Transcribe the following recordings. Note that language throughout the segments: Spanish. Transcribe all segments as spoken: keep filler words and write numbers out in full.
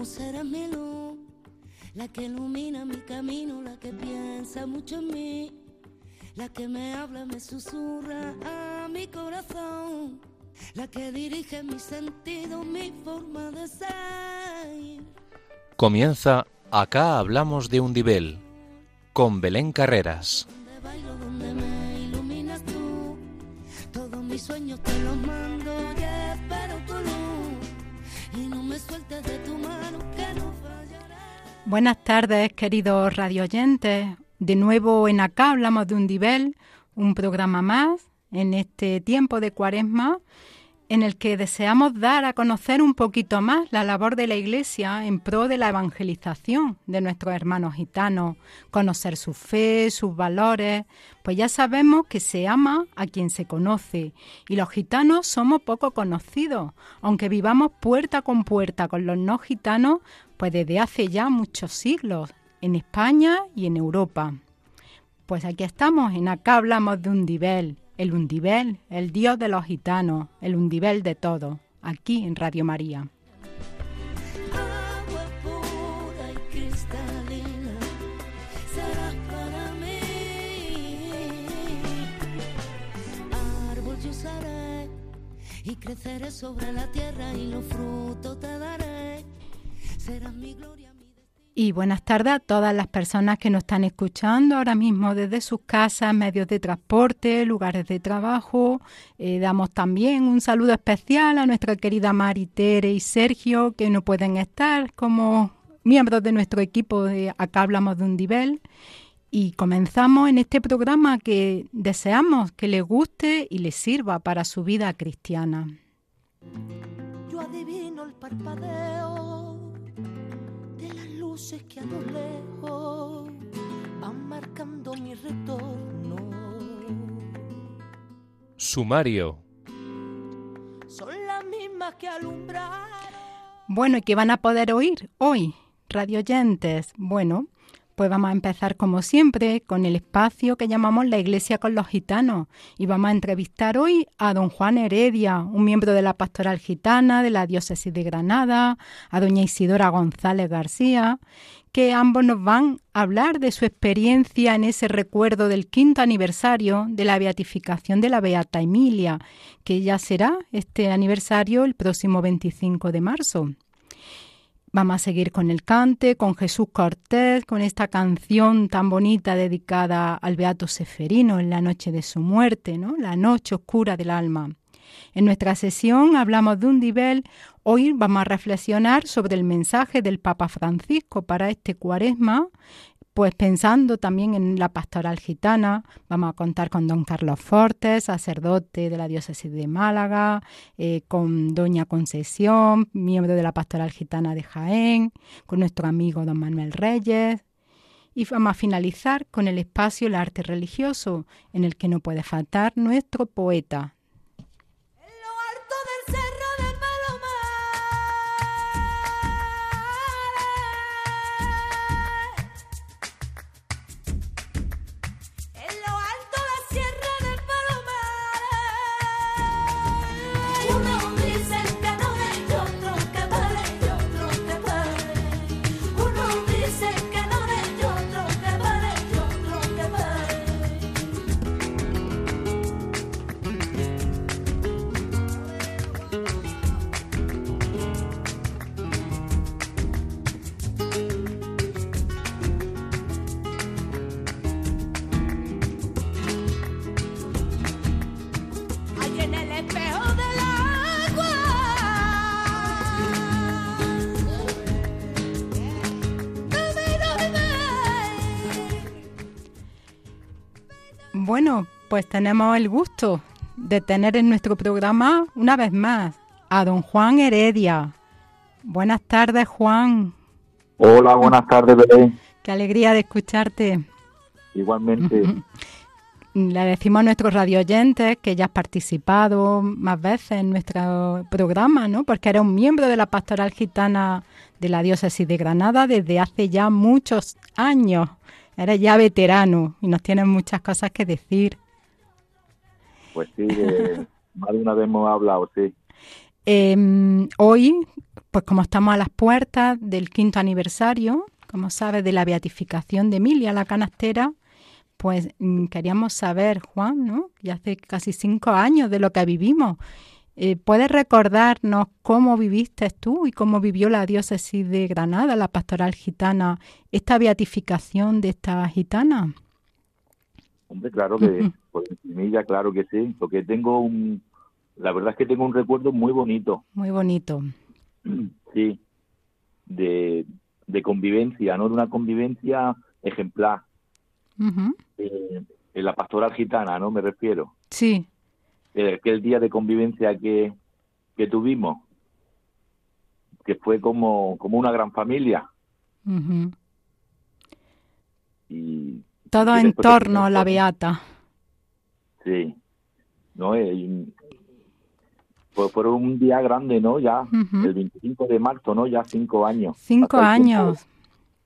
serás mi luz, la que ilumina mi camino, la que piensa mucho en mí, la que me habla, me susurra a mi corazón, la que dirige mis sentidos, mi forma de ser. Comienza Acá hablamos de Undibel, con Belén Carreras. Donde bailo, donde me iluminas tú, todos mis sueños te los mando y espero tu luz, y no me sueltes de tu mano que no fallaré. Buenas tardes, queridos radioyentes. De nuevo en Acá hablamos de Undibel, un programa más en este tiempo de Cuaresma, en el que deseamos dar a conocer un poquito más la labor de la Iglesia en pro de la evangelización de nuestros hermanos gitanos, conocer su fe, sus valores, pues ya sabemos que se ama a quien se conoce y los gitanos somos poco conocidos, aunque vivamos puerta con puerta con los no gitanos, pues desde hace ya muchos siglos, en España y en Europa. Pues aquí estamos, en Acá hablamos de Undibel. El Undibel, el Dios de los gitanos, el Undibel de todos, aquí en Radio María. Agua pura y cristalina serás para mí. Árbol yo seré y creceré sobre la tierra y los frutos te daré. Serás mi gloria. Y buenas tardes a todas las personas que nos están escuchando ahora mismo desde sus casas, medios de transporte, lugares de trabajo. Eh, damos también un saludo especial a nuestra querida Mari, Tere y Sergio, que no pueden estar como miembros de nuestro equipo de Acá hablamos de Undibel. Y comenzamos en este programa que deseamos que les guste y les sirva para su vida cristiana. Yo adivino el parpadeo de las luces que a lo lejos van marcando mi retorno. Sumario. Son las mismas que alumbraron. Bueno, ¿y qué van a poder oír hoy, radioyentes? Bueno, pues vamos a empezar como siempre con el espacio que llamamos La Iglesia con los Gitanos y vamos a entrevistar hoy a don Juan Heredia, un miembro de la Pastoral Gitana de la Diócesis de Granada, a doña Isidora González García, que ambos nos van a hablar de su experiencia en ese recuerdo del quinto aniversario de la beatificación de la Beata Emilia, que ya será este aniversario el próximo veinticinco de marzo. Vamos a seguir con el cante, con Jesús Cortés, con esta canción tan bonita dedicada al Beato Seferino en la noche de su muerte, ¿no? La noche oscura del alma. En nuestra sesión hablamos de Undibel. Hoy vamos a reflexionar sobre el mensaje del Papa Francisco para este Cuaresma, pues pensando también en la pastoral gitana. Vamos a contar con don Carlos Fortes, sacerdote de la diócesis de Málaga, eh, con doña Concesión, miembro de la pastoral gitana de Jaén, con nuestro amigo don Manuel Reyes. Y vamos a finalizar con el espacio El arte religioso, en el que no puede faltar nuestro poeta. Bueno, pues tenemos el gusto de tener en nuestro programa una vez más a don Juan Heredia. Buenas tardes, Juan. Hola, buenas tardes, Belén. Qué alegría de escucharte. Igualmente. Le decimos a nuestros radioyentes que ya has participado más veces en nuestro programa, ¿no? Porque eres un miembro de la Pastoral Gitana de la Diócesis de Granada desde hace ya muchos años. Eres ya veterano y nos tienes muchas cosas que decir. Pues sí, eh, más de una vez hemos hablado, sí. Eh, hoy pues como estamos a las puertas del quinto aniversario, como sabes, de la beatificación de Emilia, la canastera, pues mm, queríamos saber, Juan, ¿no? Ya hace casi cinco años de lo que vivimos. Eh, ¿Puedes recordarnos cómo viviste tú y cómo vivió la diócesis de Granada, la pastoral gitana, esta beatificación de esta gitana? Hombre, claro que, Uh-huh. por Emilia, claro que sí, porque tengo un, la verdad es que tengo un recuerdo muy bonito, Muy bonito. sí, de, de convivencia, ¿no? De una convivencia ejemplar, Uh-huh. eh, en la pastoral gitana, ¿no? Me refiero. Sí. Eh, aquel día de convivencia que, que tuvimos, que fue como, como una gran familia. Uh-huh. Y, y Todo que en después te torno a la comento, beata. sí, ¿no? Eh, y fue, fue un día grande, ¿no? Ya, Uh-huh. el veinticinco de marzo, ¿no? Ya cinco años. Cinco Pasa el tiempo. años.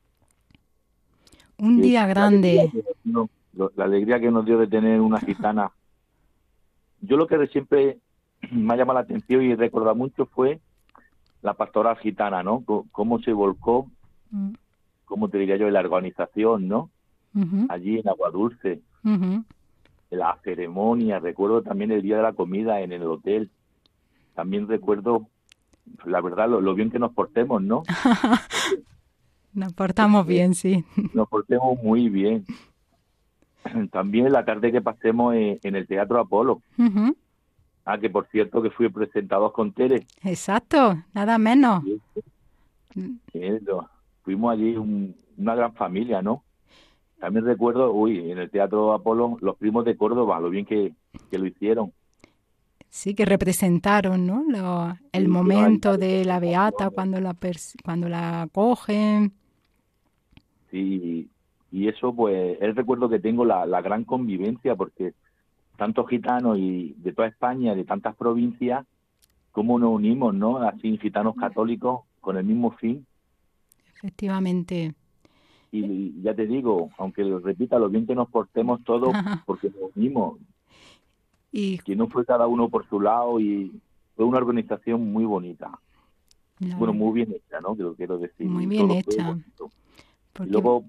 Un Que día la alegría grande. que nos dio, lo- la alegría que nos dio de tener una gitana. Yo lo que siempre me ha llamado la atención y he recordado mucho fue la pastoral gitana, ¿no? C- Cómo se volcó, Uh-huh. cómo te diría yo, en la organización, ¿no? Uh-huh. Allí en Aguadulce, Uh-huh. en la ceremonia, recuerdo también el día de la comida en el hotel. También recuerdo, la verdad, lo, lo bien que nos portemos, ¿no? Nos portamos Eh, bien, sí. Nos portemos muy bien. También la tarde que pasemos en, en el Teatro Apolo. Uh-huh. Ah, que por cierto que fui presentador con Tere. Exacto, nada menos. Sí, eso. Fuimos allí un- una gran familia, ¿no? También recuerdo, uy, en el Teatro Apolo, los primos de Córdoba, lo bien que, que lo hicieron. Sí, que representaron, ¿no? Lo- el Sí, hicieron allí momento varias de la beata presentaciones. cuando la pers- cuando la cogen. Sí, y eso, pues, es el recuerdo que tengo, la, la gran convivencia, porque tantos gitanos y de toda España, de tantas provincias, cómo nos unimos, ¿no? Así, gitanos católicos, con el mismo fin. Efectivamente. Y ya te digo, aunque lo repita, lo bien que nos portemos todos, porque nos unimos, Y que no fue cada uno por su lado, y fue una organización muy bonita. la Bueno, verdad, muy bien hecha, ¿no? Que lo quiero decir, muy y bien todo fue hecha, bonito. Y porque luego,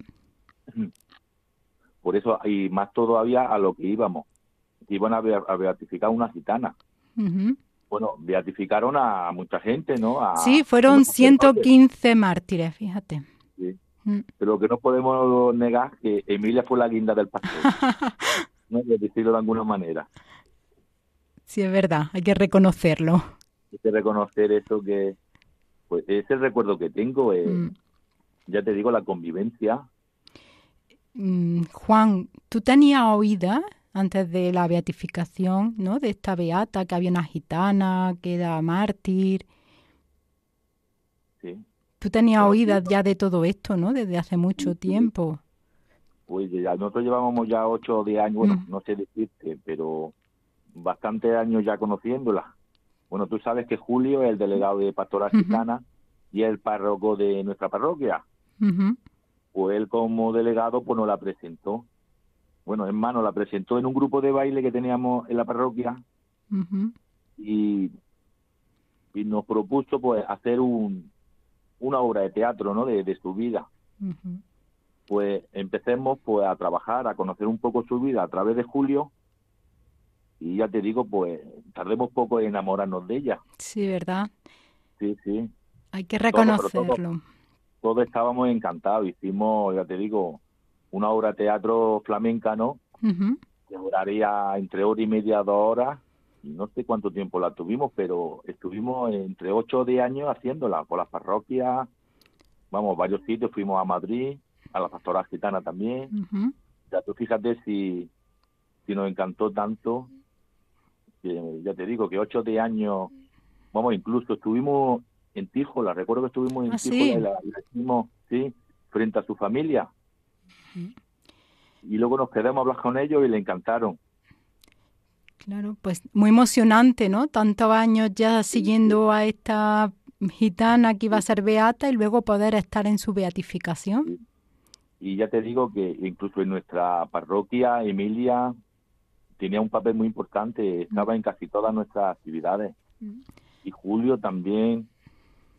por eso, y más todavía a lo que íbamos, que iban a, bea- a beatificar una gitana. ujú. Bueno, beatificaron a mucha gente, ¿no? Sí, A fueron unos ciento sacerdotes, quince mártires, fíjate. sí. Mm. Pero que no podemos negar que Emilia fue la guinda del pastel, ¿no? De decirlo de alguna manera. Sí, es verdad, hay que reconocerlo. Hay que reconocer eso, que pues es el recuerdo que tengo, eh, Mm. ya te digo, la convivencia. Mm, Juan, ¿tú tenías oída antes de la beatificación, ¿no? De esta beata, que había una gitana, que era mártir. Sí. Tú tenías Bueno, sí, oídas ya de todo esto, ¿no? Desde hace mucho sí, sí. tiempo. Pues ya nosotros llevábamos ya ocho o diez años, bueno, Mm. no sé decirte, pero bastantes años ya conociéndola. Bueno, tú sabes que Julio es el delegado de Pastoral Ujú. Gitana y es el párroco de nuestra parroquia. Ujú. Pues él como delegado pues nos la presentó. Bueno, en mano la presentó en un grupo de baile que teníamos en la parroquia Ujú. y, y nos propuso pues hacer un, una obra de teatro, ¿no? De, de su vida. Ujú. Pues empecemos pues a trabajar, a conocer un poco su vida a través de Julio y ya te digo, pues tardemos poco en enamorarnos de ella. Sí, ¿verdad? Sí, sí. Hay que Todos, pero todos, reconocerlo. todos estábamos encantados. Hicimos, ya te digo, una obra de teatro flamenca, ¿no? Ujú. Que duraría entre hora y media, dos horas. Y no sé cuánto tiempo la tuvimos, pero estuvimos entre ocho o diez años haciéndola por las parroquias. Vamos, varios sitios. Fuimos a Madrid, a la Pastoral Gitana también. Ujú. Ya tú fíjate si, si nos encantó tanto, que ya te digo que ocho de años, vamos, incluso estuvimos en Tíjola, recuerdo que estuvimos en Ah, Tíjola y sí. la, y la hicimos, sí, frente a su familia, y luego nos quedamos a hablar con ellos y le encantaron. Claro, pues muy emocionante, ¿no? Tantos años ya Sí, siguiendo a esta gitana que iba a ser beata y luego poder estar en su beatificación. sí. Y ya te digo que incluso en nuestra parroquia, Emilia tenía un papel muy importante, estaba en casi todas nuestras actividades. Y Julio también,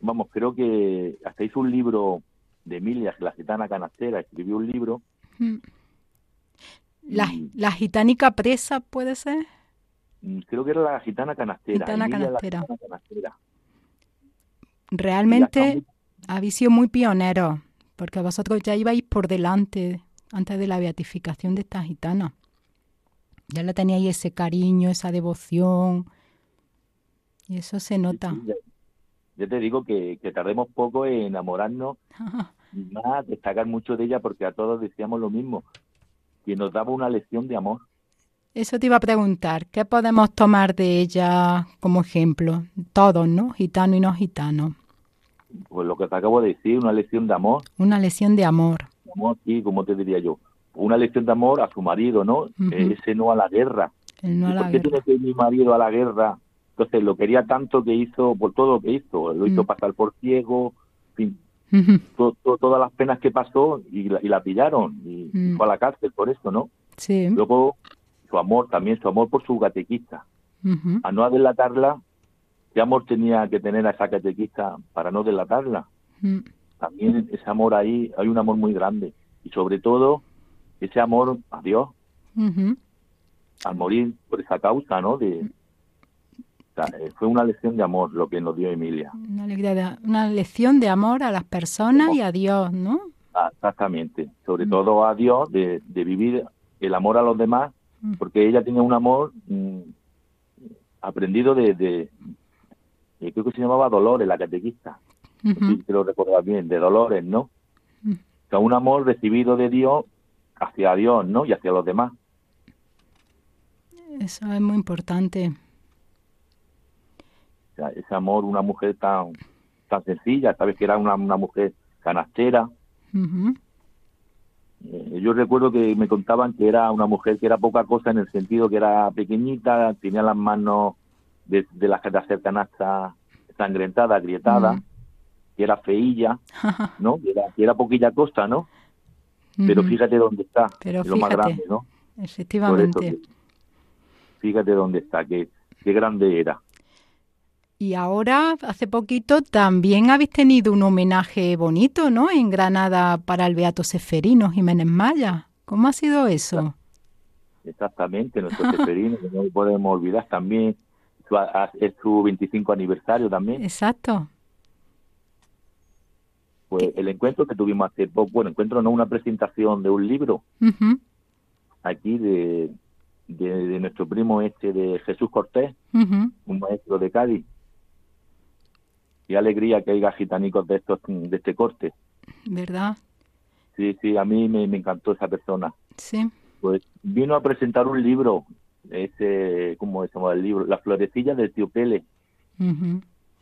vamos, creo que hasta hizo un libro de Emilia, la gitana canastera, escribió un libro. Mm. La, y, la gitánica presa, ¿puede ser? Creo que era la gitana canastera. Gitana Emilia, canastera. La gitana canastera. Realmente muy... habéis sido muy pioneros, porque vosotros ya ibais por delante, antes de la beatificación de esta gitana. Ya le teníais ese cariño, esa devoción, y eso se nota. Sí, sí, ya, ya te digo que, que tardemos poco en enamorarnos y más destacar mucho de ella, porque a todos decíamos lo mismo, que nos daba una lección de amor. Eso te iba a preguntar, ¿qué podemos tomar de ella como ejemplo? Todos, ¿no? Gitano y no gitano. Pues lo que te acabo de decir, una lección de amor. Una lección de amor. Amor, sí, como te diría yo. Una lección de amor a su marido, ¿no? Uh-huh. Ese no a la guerra. El no a ¿Y la por qué guerra? tiene que ir mi marido a la guerra? Entonces lo quería tanto que hizo, por todo lo que hizo. Lo hizo uh-huh. pasar por ciego, en fin, uh-huh. to, to, todas las penas que pasó y la, y la pillaron. Y uh-huh. fue a la cárcel por eso, ¿no? Sí. Luego su amor, también su amor por su catequista. Uh-huh. A no delatarla, ¿qué amor tenía que tener a esa catequista para no delatarla? Uh-huh. También ese amor ahí, hay un amor muy grande. Y sobre todo, ese amor a Dios. Uh-huh. Al morir por esa causa, ¿no? De, o sea, fue una lección de amor lo que nos dio Emilia. Una, de, una lección de amor a las personas ¿Cómo? Y a Dios, ¿no? Ah, exactamente. Sobre uh-huh. todo a Dios, de, de vivir el amor a los demás, uh-huh. porque ella tenía un amor mmm, aprendido de, de, de, creo que se llamaba Dolores, la catequista. Uh-huh. No sé si te lo recordás bien, de Dolores, ¿no? Uh-huh. O sea, un amor recibido de Dios hacia Dios, ¿no? Y hacia los demás. Eso es muy importante. O sea, ese amor, una mujer tan tan sencilla, sabes que era una, una mujer canastera. Uh-huh. Eh, yo recuerdo que me contaban que era una mujer que era poca cosa en el sentido que era pequeñita, tenía las manos de, de las de hacer canasta sangrentadas, agrietadas, uh-huh. que era feilla, ¿no? Que era, que era poquilla cosa, ¿no? Uh-huh. Pero fíjate dónde está, Pero es lo fíjate, más grande, ¿no? Efectivamente. Eso, fíjate dónde está, qué, qué grande era. Y ahora, hace poquito, también habéis tenido un homenaje bonito, ¿no? En Granada para el Beato Ceferino Jiménez Maya. ¿Cómo ha sido eso? Exactamente, nuestro Ceferino, que no podemos olvidar también, su, es su veinticinco aniversario también. Exacto. Pues ¿Qué? El encuentro que tuvimos hace poco, bueno, encuentro no, una presentación de un libro, uh-huh. aquí de, de, de nuestro primo este de Jesús Cortés, uh-huh. un maestro de Cádiz. Qué alegría que haya gitanicos de estos de este corte. ¿Verdad? Sí, sí, a mí me, me encantó esa persona. Sí. Pues vino a presentar un libro, ese, ¿cómo se llama el libro? Las florecillas del tío Pele. Uh-huh.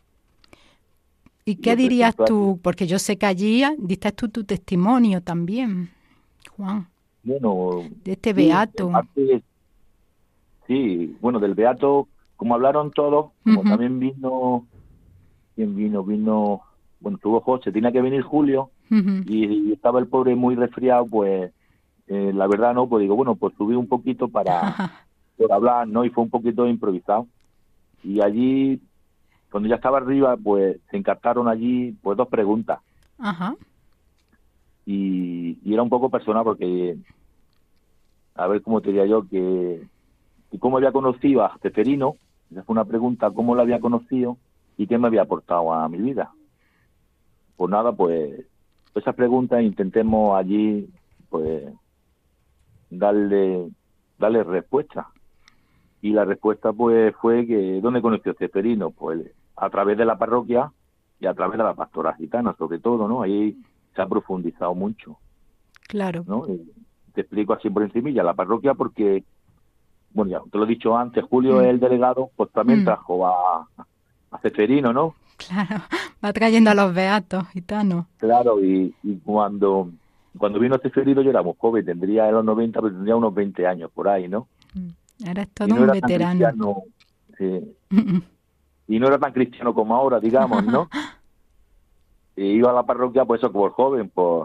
¿Y qué dirías tú? Porque yo sé que allí diste tú tu testimonio también, Juan. Bueno. De este beato. Sí, sí, bueno, del beato, como hablaron todos, como uh-huh. también vino... ¿Quién vino? Vino, bueno, tuvo José, tenía que venir Julio, uh-huh. y, y estaba el pobre muy resfriado, pues, eh, la verdad, ¿no? Pues digo, bueno, pues subí un poquito para, por hablar, ¿no? Y fue un poquito improvisado. Y allí, cuando ya estaba arriba, pues, se encartaron allí, pues, dos preguntas. Ajá. Uh-huh. Y, y era un poco personal, porque, a ver cómo te diría yo, que, que cómo había conocido a Ceferino, esa fue una pregunta, cómo lo había conocido, y qué me había aportado a mi vida. Pues nada, pues esas preguntas intentemos allí pues darle darle respuesta. Y la respuesta pues fue que ¿dónde conoció Ceferino? Pues a través de la parroquia y a través de la pastora gitana, sobre todo, ¿no? Ahí se ha profundizado mucho. Claro. ¿No? Y te explico así por encimilla, la parroquia porque, bueno, ya te lo he dicho antes, Julio mm. es el delegado, pues también mm. trajo a a Ceferino, ¿no? Claro, va trayendo a los beatos gitanos. Claro, y, y cuando cuando vino Ceferino yo era muy joven, tendría en los noventa, pero tendría unos veinte años por ahí, ¿no? Eres todo no un era veterano. Sí. Y no era tan cristiano como ahora, digamos, ¿no? E iba a la parroquia, pues eso, por joven, pues...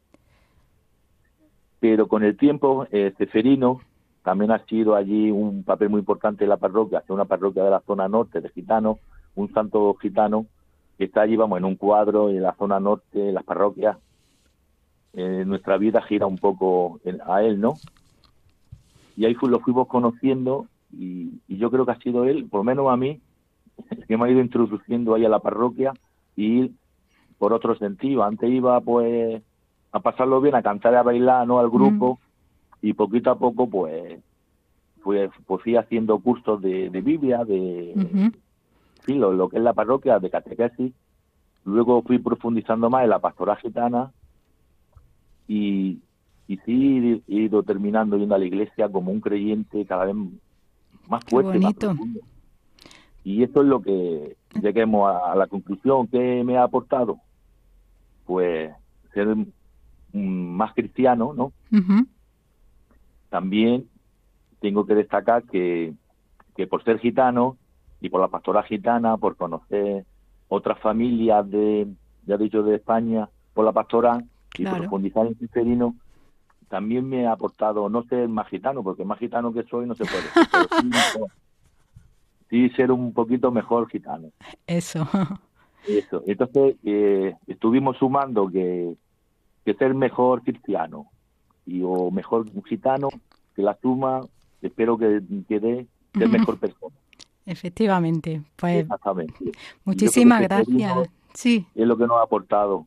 Pero con el tiempo, eh, Ceferino también ha sido allí un papel muy importante en la parroquia, es una parroquia de la zona norte de gitanos, un santo gitano, que está allí, vamos, en un cuadro, en la zona norte, en las parroquias. Eh, nuestra vida gira un poco en, a él, ¿no? Y ahí fu, lo fuimos conociendo y, y yo creo que ha sido él, por lo menos a mí, que me ha ido introduciendo ahí a la parroquia y por otro sentido. Antes iba pues a pasarlo bien, a cantar y a bailar, ¿no? Al grupo, mm. y poquito a poco pues, pues, pues fui haciendo cursos de, de Biblia, de uh-huh. sí, lo, lo que es la parroquia, de catequesis. Luego fui profundizando más en la pastoral gitana y, y sí he ido terminando yendo a la iglesia como un creyente cada vez más fuerte. Qué bonito. Más profundo. Y esto es lo que lleguemos a, a la conclusión que me ha aportado, pues ser un, más cristiano, ¿no? Uh-huh. También tengo que destacar que, que por ser gitano y por la pastoral gitana, por conocer otras familias de, ya he dicho, de España, por la pastoral y claro. profundizar en cisterino, también me ha aportado no ser más gitano, porque más gitano que soy no se puede, pero sí, mejor, sí ser un poquito mejor gitano. Eso. Eso. Entonces eh, estuvimos sumando que, que ser mejor cristiano y o mejor gitano, que la suma espero que, que dé ser mejor persona. Efectivamente, pues exactamente. Muchísimas gracias. Sí. Es lo que nos ha aportado.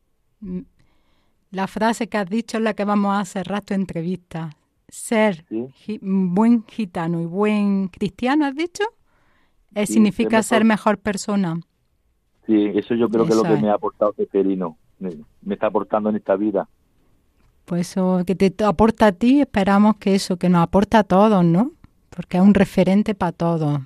La frase que has dicho es la que vamos a cerrar tu entrevista. Ser ¿Sí? gi- buen gitano y buen cristiano, ¿has dicho? Eh, Sí, significa ser ser mejor persona. Sí, eso yo creo Eso que es lo que es. me ha aportado Ceferino, me, me está aportando en esta vida. Pues eso que te aporta a ti, esperamos que eso, que nos aporta a todos, ¿no? Porque es un referente para todos.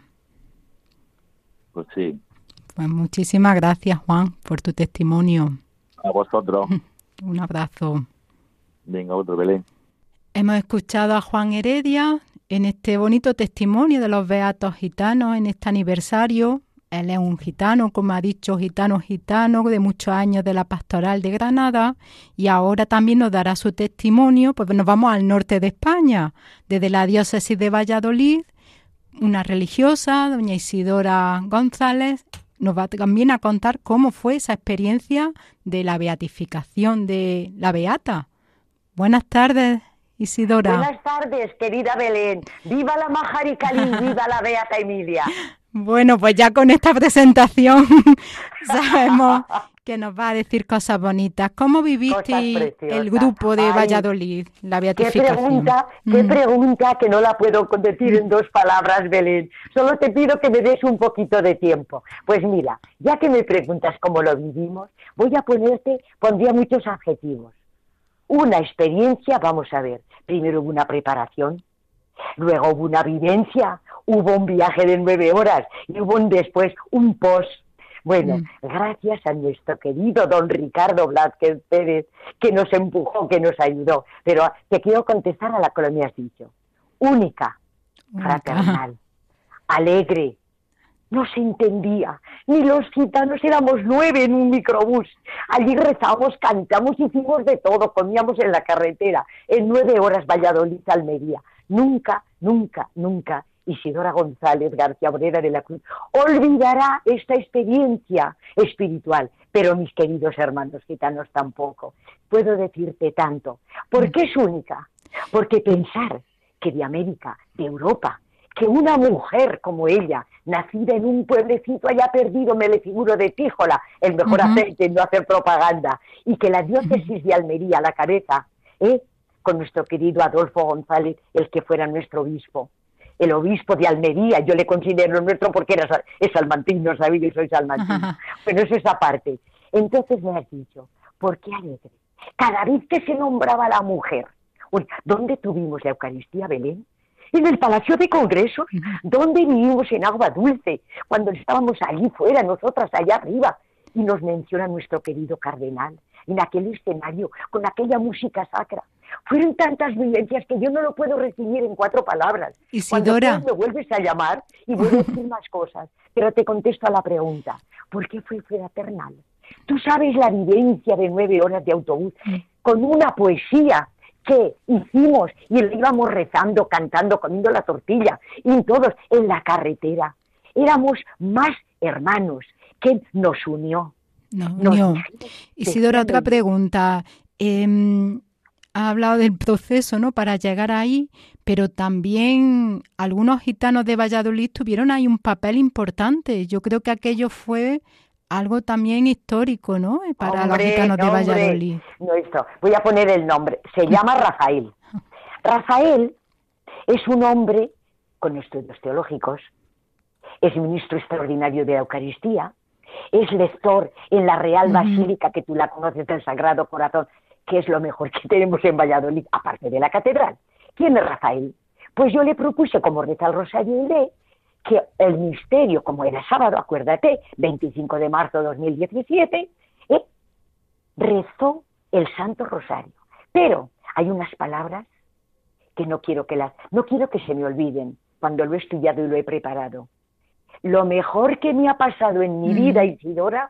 Pues sí. Pues muchísimas gracias, Juan, por tu testimonio. A vosotros. Un abrazo. Venga, otro, Belén. Hemos escuchado a Juan Heredia en este bonito testimonio de los beatos gitanos en este aniversario. Él es un gitano, como ha dicho, gitano gitano de muchos años de la Pastoral de Granada, y ahora también nos dará su testimonio. Pues nos vamos al norte de España, desde la diócesis de Valladolid. Una religiosa, doña Isidora González, nos va también a contar cómo fue esa experiencia de la beatificación de la beata. Buenas tardes, Isidora. Buenas tardes, querida Belén. ¡Viva la Majari Calín! ¡Viva la beata Emilia! Bueno, pues ya con esta presentación sabemos que nos va a decir cosas bonitas. ¿Cómo viviste el grupo de Valladolid, Ay, la beatificación? Qué pregunta, mm. qué pregunta que no la puedo decir en dos palabras, Belén. Solo te pido que me des un poquito de tiempo. Pues mira, ya que me preguntas cómo lo vivimos, voy a ponerte, pondría muchos adjetivos. Una experiencia, vamos a ver, primero hubo una preparación, luego hubo una vivencia, hubo un viaje de nueve horas y hubo un después, un post. Bueno, mm. gracias a nuestro querido don Ricardo Blázquez Pérez, que nos empujó, que nos ayudó. Pero te quiero contestar a la que me has dicho. Única, fraternal, alegre. No se entendía. Ni los gitanos, éramos nueve en un microbús. Allí rezamos, cantamos, hicimos de todo, comíamos en la carretera. En nueve horas Valladolid-Almería. Nunca, nunca, nunca Isidora González García Morera de la Cruz olvidará esta experiencia espiritual, pero mis queridos hermanos gitanos tampoco. Puedo decirte tanto, porque es única, porque pensar que de América, de Europa, que una mujer como ella, nacida en un pueblecito allá perdido, me le figuro de Tíjola, el mejor uh-huh. aceite en no hacer propaganda, y que la diócesis de Almería, la cabeza, ¿eh? con nuestro querido Adolfo González, el que fuera nuestro obispo, el obispo de Almería, yo le considero nuestro porque era, es salmantino, sabéis que soy salmantino. Ajá. Pero eso es aparte. Entonces me has dicho, ¿por qué alegre? Cada vez que se nombraba a la mujer, ¿dónde tuvimos la Eucaristía, Belén? En el Palacio de Congresos, ¿dónde vivimos en Agua Dulce? Cuando estábamos allí fuera, nosotras allá arriba, y nos menciona nuestro querido cardenal, en aquel escenario, con aquella música sacra. Fueron tantas vivencias que yo no lo puedo resumir en cuatro palabras. Isidora. Cuando me vuelves a llamar y vuelvo a decir más cosas, pero te contesto a la pregunta, ¿por qué fue fraternal? Tú sabes la vivencia de nueve horas de autobús con una poesía que hicimos y le íbamos rezando, cantando, comiendo la tortilla y todos en la carretera. Éramos más hermanos que nos unió. No, Nos unió. dijimos, Isidora, otra decían, pregunta. Eh, ha hablado del proceso, ¿no?, para llegar ahí, pero también algunos gitanos de Valladolid tuvieron ahí un papel importante. Yo creo que aquello fue algo también histórico, ¿no?, para hombre, los gitanos de nombre, Valladolid. no esto, voy a poner el nombre, se llama Rafael. Rafael es un hombre con estudios teológicos, es ministro extraordinario de la Eucaristía, es lector en la Real Ujú. Basílica, que tú la conoces, del Sagrado Corazón, que es lo mejor que tenemos en Valladolid, aparte de la catedral. ¿Quién es Rafael? Pues yo le propuse, como reza el Rosario y lee, que el misterio, como era sábado, acuérdate, veinticinco de marzo de dos mil diecisiete, ¿eh? rezó el Santo Rosario. Pero hay unas palabras que no quiero que las, no quiero que se me olviden cuando lo he estudiado y lo he preparado. Lo mejor que me ha pasado en mi Mm. vida, Isidora,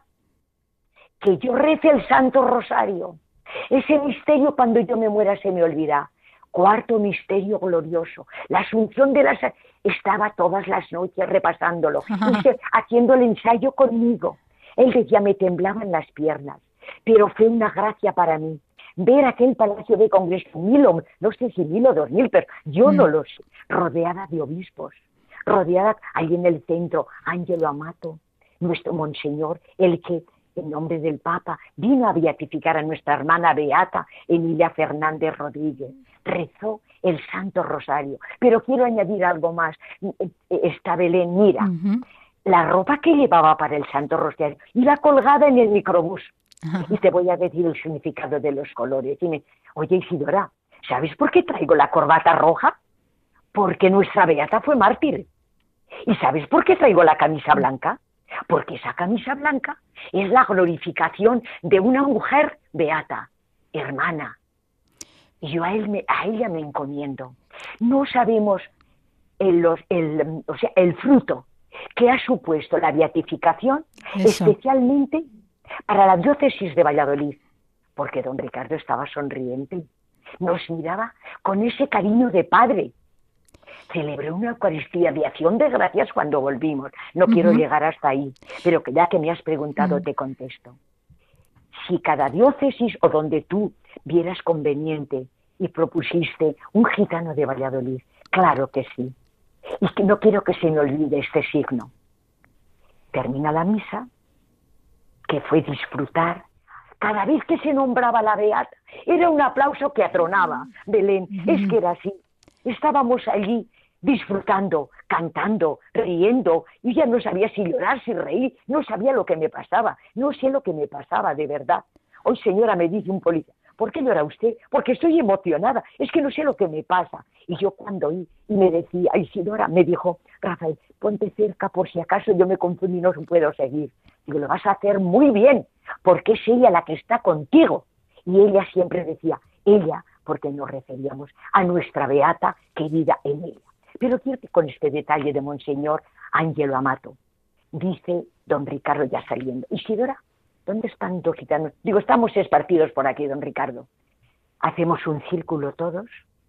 que yo rece el Santo Rosario. Ese misterio, cuando yo me muera, se me olvida. Cuarto misterio glorioso, la asunción de las... Estaba todas las noches repasándolo, y se- haciendo el ensayo conmigo. Él decía, me temblaban las piernas, pero fue una gracia para mí ver aquel palacio de congreso, mil o, no sé si mil o dos mil, pero yo Mm. no lo sé, rodeada de obispos, rodeada ahí en el centro, Ángelo Amato, nuestro monseñor, el que en nombre del Papa vino a beatificar a nuestra hermana beata Emilia Fernández Rodríguez, rezó el Santo Rosario. Pero quiero añadir algo más. Esta Belén, mira, Ujú. la ropa que llevaba para el Santo Rosario iba colgada en el microbús. Y te voy a decir el significado de los colores. Dime, oye Isidora, ¿sabes por qué traigo la corbata roja? Porque nuestra beata fue mártir. ¿Y sabes por qué traigo la camisa blanca? Porque esa camisa blanca es la glorificación de una mujer beata, hermana. Y yo a, él me, a ella me encomiendo. No sabemos el, los, el, o sea, el fruto que ha supuesto la beatificación, Eso. especialmente para la diócesis de Valladolid, porque don Ricardo estaba sonriente, nos miraba con ese cariño de padre. Celebré una Eucaristía de acción de gracias cuando volvimos. No quiero Ujú. llegar hasta ahí, pero que ya que me has preguntado, Mm. te contesto. Si cada diócesis o donde tú vieras conveniente y propusiste un gitano de Valladolid, claro que sí. Y que no quiero que se me olvide este signo. Termina la misa, que fue disfrutar. Cada vez que se nombraba la beata, era un aplauso que atronaba, Belén. Es que era así. Estábamos allí disfrutando, cantando, riendo. Yo ya no sabía si llorar, si reír, no sabía lo que me pasaba, no sé lo que me pasaba de verdad. Hoy, señora, me dice un policía, ¿por qué llora usted? Porque estoy emocionada, es que no sé lo que me pasa. Y yo cuando oí, y me decía, Isidora, me dijo, Rafael, ponte cerca por si acaso yo me confundo y no puedo seguir. Digo, lo vas a hacer muy bien, porque es ella la que está contigo. Y ella siempre decía, ella, porque nos referíamos a nuestra beata querida Emilia. Pero quiero que con este detalle de Monseñor Ángelo Amato, dice don Ricardo ya saliendo, Isidora, ¿dónde están dos gitanos? Digo, estamos esparcidos por aquí, don Ricardo. Hacemos un círculo todos,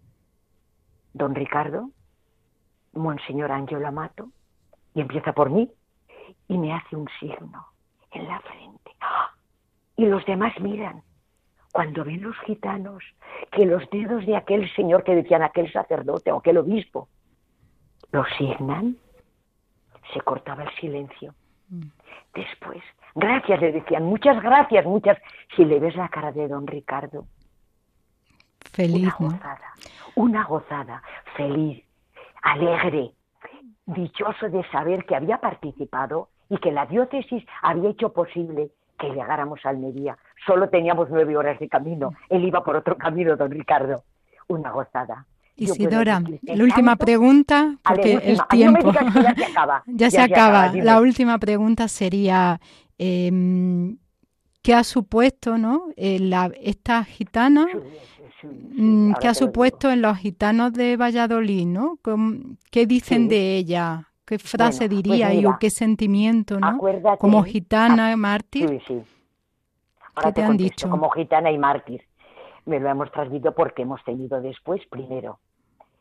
don Ricardo, Monseñor Ángelo Amato, y empieza por mí, y me hace un signo en la frente. ¡Ah! Y los demás miran. Cuando ven los gitanos que los dedos de aquel señor que decían aquel sacerdote o aquel obispo los signan, se cortaba el silencio. Después, gracias, le decían, muchas gracias, muchas. Si le ves la cara de don Ricardo, Feliz, una ¿no? gozada, una gozada, feliz, alegre, dichoso de saber que había participado y que la diócesis había hecho posible que llegáramos a Almería. Solo teníamos nueve horas de camino, él iba por otro camino, don Ricardo. Una gozada. Yo puedo Isidora, decirte la última tanto. pregunta, A ver, porque última. el A mí no me tiempo digas que ya se acaba. ya se Ya se acaba. acaba, dime. La última pregunta sería, eh, ¿qué ha supuesto, no, eh, la, esta gitana, Sí, sí, sí, mm, ahora qué ha te lo supuesto digo. en los gitanos de Valladolid, ¿no? ¿Cómo- ¿Qué dicen Sí. de ella? ¿Qué frase Bueno, pues diría y mira, o qué sentimiento, no? Acuérdate. Como gitana, ah, mártir, Sí, sí. Ahora ¿qué te te han contesto, dicho? como gitana y mártir. Me lo hemos transmitido porque hemos tenido después, primero,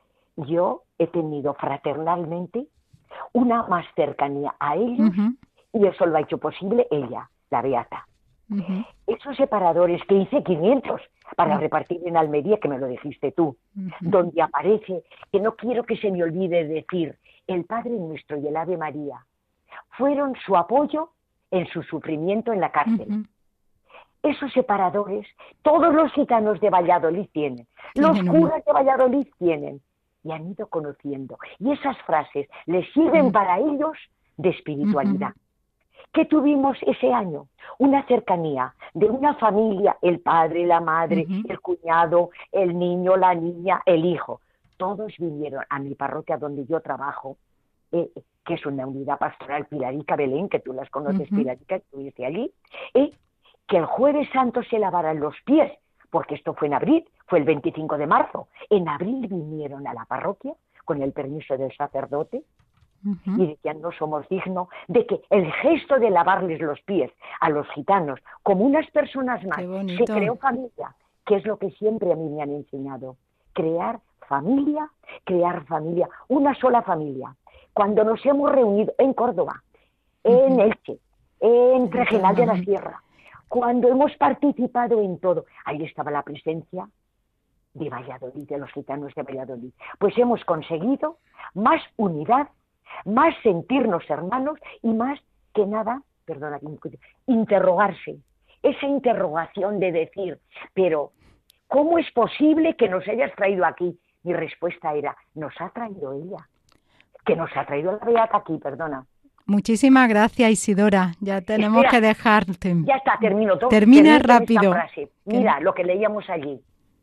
yo he tenido fraternalmente una más cercanía a ellos Ujú. Y eso lo ha hecho posible ella, la Beata. Uh-huh. Esos separadores que hice quinientos para uh-huh. repartir en Almería, que me lo dijiste tú, uh-huh. donde aparece, que no quiero que se me olvide decir, el Padre Nuestro y el Ave María fueron su apoyo en su sufrimiento en la cárcel. Uh-huh. Esos separadores, todos los gitanos de Valladolid tienen, los curas de Valladolid tienen, y han ido conociendo. Y esas frases les sirven uh-huh. para ellos de espiritualidad. Uh-huh. ¿Qué tuvimos ese año? Una cercanía de una familia, el padre, la madre, uh-huh. el cuñado, el niño, la niña, el hijo. Todos vinieron a mi parroquia donde yo trabajo, eh, que es una unidad pastoral Pilarica Belén, que tú las conoces, uh-huh. Pilarica, estuviste allí, eh, que el Jueves Santo se lavaran los pies, porque esto fue en abril, fue el veinticinco de marzo. En abril vinieron a la parroquia, con el permiso del sacerdote, uh-huh. y decían, no somos dignos de que el gesto de lavarles los pies a los gitanos, como unas personas más, se creó familia, que es lo que siempre a mí me han enseñado, crear familia, crear familia, una sola familia. Cuando nos hemos reunido en Córdoba, en uh-huh. Elche, en Fregenal de la Sierra, cuando hemos participado en todo, ahí estaba la presencia de Valladolid, de los gitanos de Valladolid. Pues hemos conseguido más unidad, más sentirnos hermanos y más que nada, perdona, interrogarse. Esa interrogación de decir, pero ¿cómo es posible que nos hayas traído aquí? Mi respuesta era, nos ha traído ella, que nos ha traído la Beata aquí, perdona. Muchísimas gracias, Isidora. Ya tenemos Espera, que dejarte. Ya está, termino todo. Termina rápido. Frase. Mira lo que leíamos allí.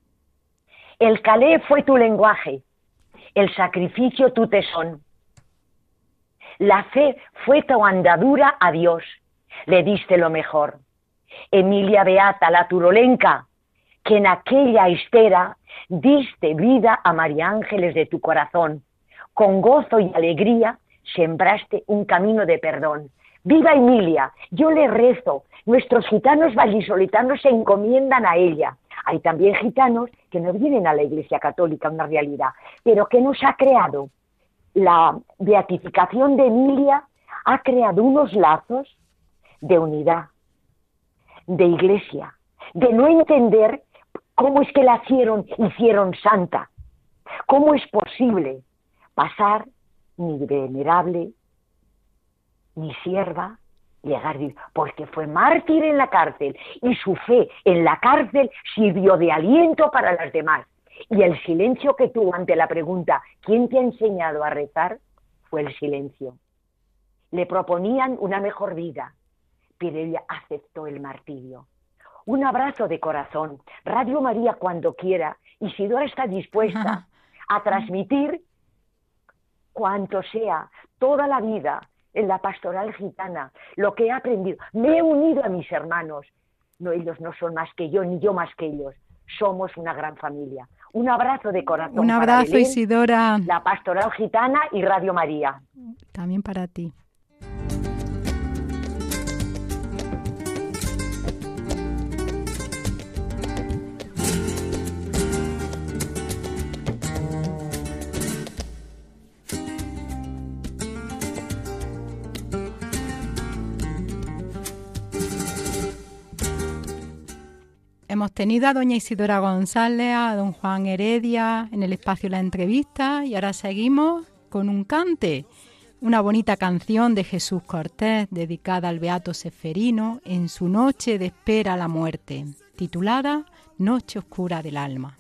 El calé fue tu lenguaje, el sacrificio tu tesón. La fe fue tu andadura a Dios, le diste lo mejor. Emilia Beata, la turolenca, que en aquella espera diste vida a María Ángeles de tu corazón. Con gozo y alegría sembraste un camino de perdón. ¡Viva Emilia! Yo le rezo. Nuestros gitanos vallisolitanos se encomiendan a ella. Hay también gitanos que no vienen a la Iglesia Católica, una realidad, pero que nos ha creado. La beatificación de Emilia ha creado unos lazos de unidad, de iglesia, de no entender cómo es que la hicieron, hicieron santa. ¿Cómo es posible pasar ni venerable, ni sierva, llegar, porque fue mártir en la cárcel y su fe en la cárcel sirvió de aliento para las demás. Y el silencio que tuvo ante la pregunta, ¿quién te ha enseñado a rezar?, fue el silencio. Le proponían una mejor vida, pero ella aceptó el martirio. Un abrazo de corazón. Radio María, cuando quiera, Isidora está dispuesta a transmitir cuanto sea, toda la vida en la pastoral gitana, lo que he aprendido. Me he unido a mis hermanos. No, ellos no son más que yo, ni yo más que ellos. Somos una gran familia. Un abrazo de corazón. Un abrazo, para Belén, Isidora. La pastoral gitana y Radio María. También para ti. Hemos tenido a doña Isidora González, a don Juan Heredia en el espacio La Entrevista y ahora seguimos con un cante, una bonita canción de Jesús Cortés dedicada al Beato Seferino en su noche de espera a la muerte, titulada Noche Oscura del Alma.